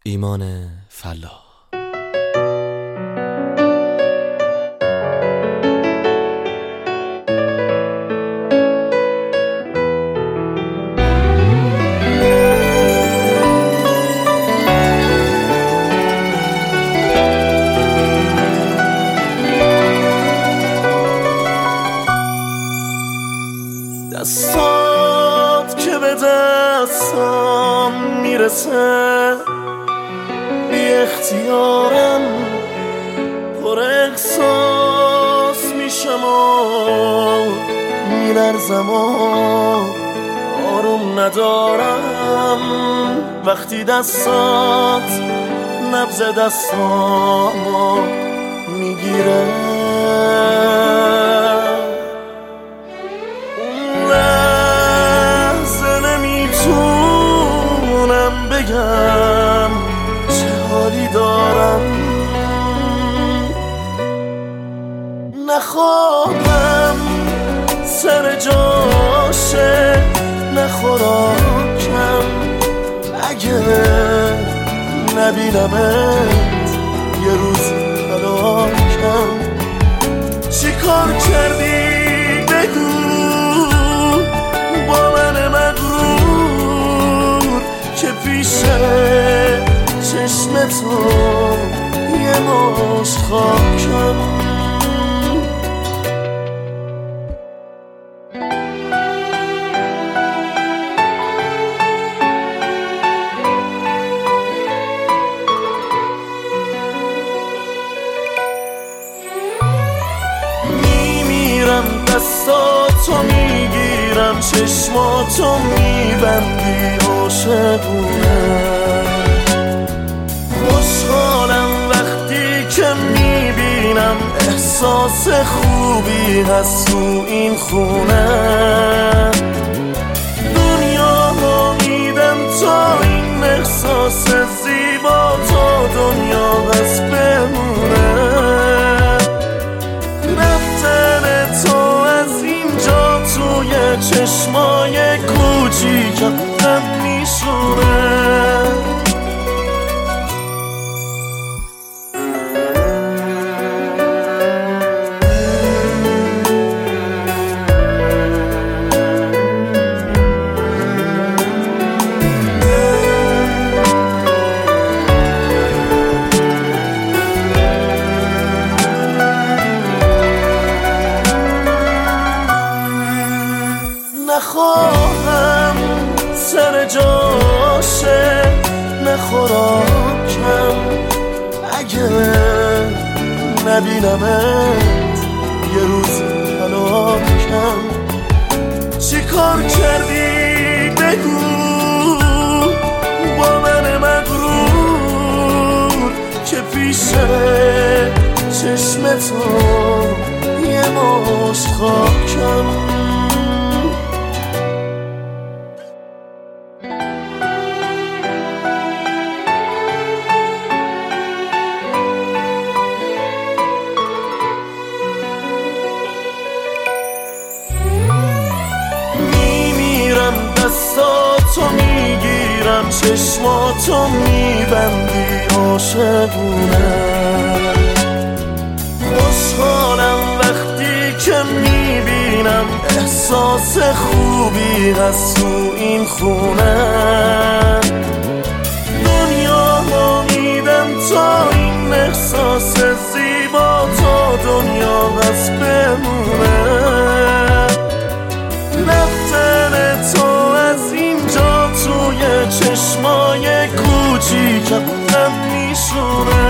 ایمان فلاح. دستات که به دستم میرسه بی اختیارم پر احساس میشم و میلرزم و آروم ندارم وقتی دستات نبض دستامو میگیره. بگم چه حالی دارم، نخواهم سر جاشه نخوراکم اگه نبینمت یه روز هلاکم. چی کار کردی بگو با من مغرور که پیش چشم تو یه مشت خاکم. میمیرم دستاتو میگیرم چشماتو میبندی عاشقونه. خوشحالم وقتی که میبینم احساس خوبی هست تو این خونه. دنیا رو میدم تا این احساس زیبا تا دنیا هست بمونه. رفتن تو از اینجا توی چشمای کوچیکم غم میشونه. نخواهم سر جاشه نخوراکم اگه نبینمت یه روز هلاکم. چی کار کردی بگو با من مغرور که پیش چشم تو یه مشت خاکم. دستاتو میگیرم چشماتو میبندی عاشقونه. خوشحالم وقتی که میبینم احساس خوبی هست تو این خونه. دنیا رو میدم تا این احساس زیبا تا دنیا هست بمونه. رفتن تو از اینجا توی چشمای کوچیکم غم میشونه.